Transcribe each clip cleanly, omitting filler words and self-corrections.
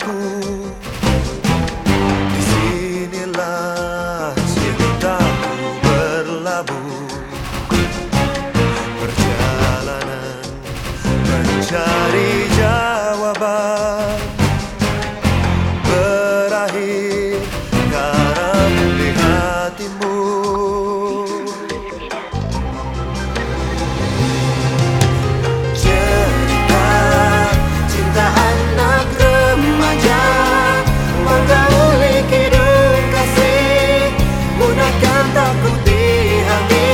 cintaku. Disinilah cintaku berlabuh. Perjalanan mencari jawaban berakhir karam di hatimu. Cerita cinta anak remaja menggauli hidung kasih, gunakan takut di hati.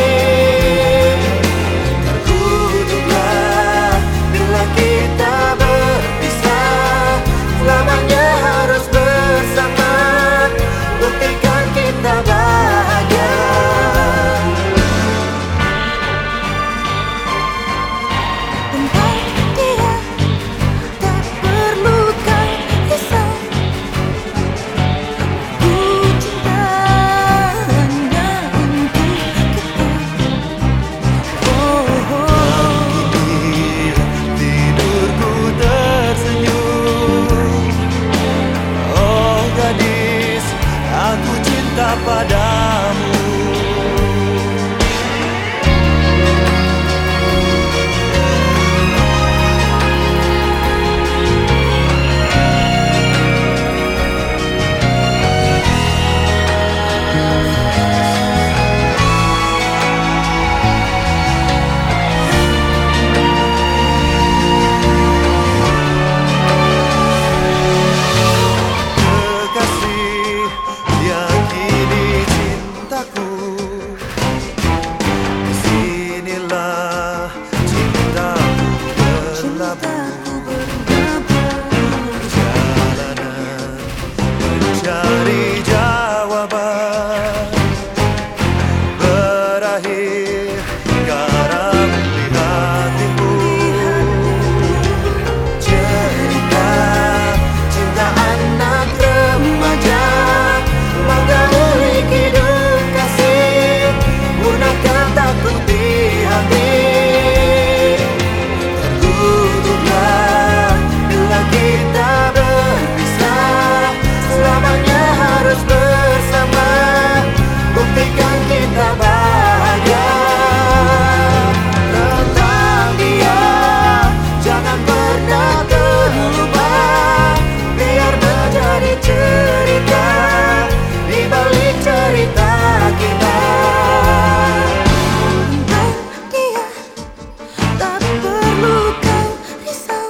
Terkutuklah bila kita berpisah, selamanya harus bersama, buktikan kita bahagia. Tentang dia tak perlukan kisah, ku cinta hanya untuk kita. Kini tidurku tersenyum. Oh gadis, aku cinta padamu. Kekasih, yakini cintaku. Disinilah cintaku berlabuh. Perjalanan mencari jawaban berakhir garam di hatimu. Cerita cinta anak remaja menggauli hidung kasih, gunakan takut di hati. Terkutuklah bila kita berpisah, selamanya harus bersama, buktikan kita bahagia. Tentang dia jangan pernah terlupa, biar menjadi cerita di balik cerita kita. Tentang dia tak perlukan risau,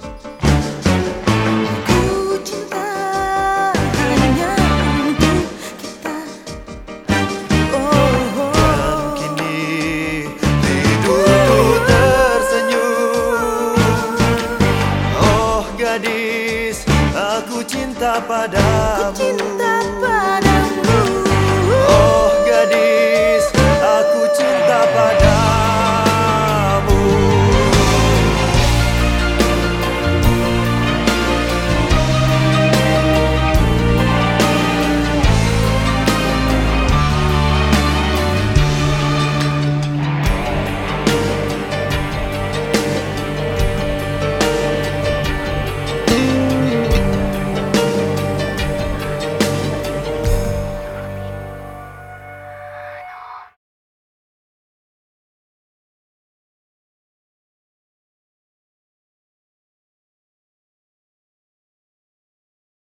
ku cinta hanya untuk kita. Kini tidurku tersenyum. Oh gadis, aku cinta padamu.